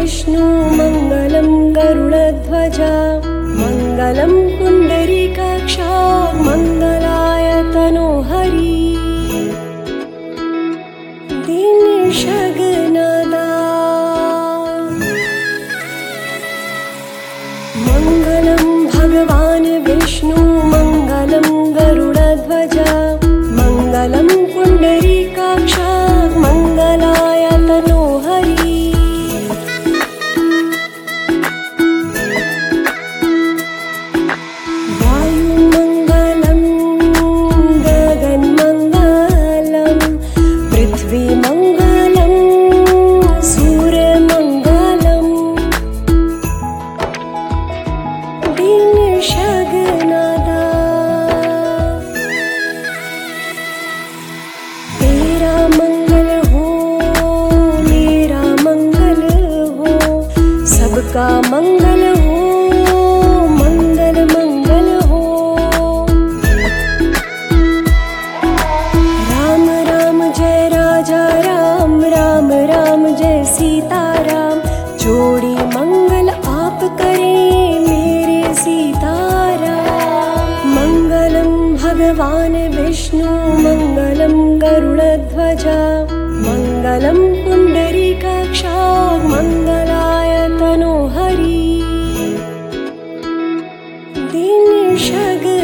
विष्णु मङ्गलं गरुडध्वजा मङ्गलं पुण्डरीकाक्षा मङ्गलाय तनोहरि दीनशगनादा मङ्गलं भगवान् विष्णु मङ्गलं गरुडध्वजा मङ्गलं पुण्डरीकाक्षा मङ्गलाय तनोहरि वायुमङ्गलं गगनमङ्गलं पृथ्वीमङ्गलं सूर्यमङ्गलं दीनशगनादा तेरा मंगल हो मेरा मंगल हो सबका मंगल हो मंगल मंगल हो राम राम जय राजा राम राम राम जय सीताराम जोड़ी मंगल आप करें मेरे सीताराम मंगलं भगवान् विष्णु मङ्गलं गरुडध्वजा मङ्गलं पुण्डरीकाक्षा मङ्गलाय तनोहरि दीनशगनादा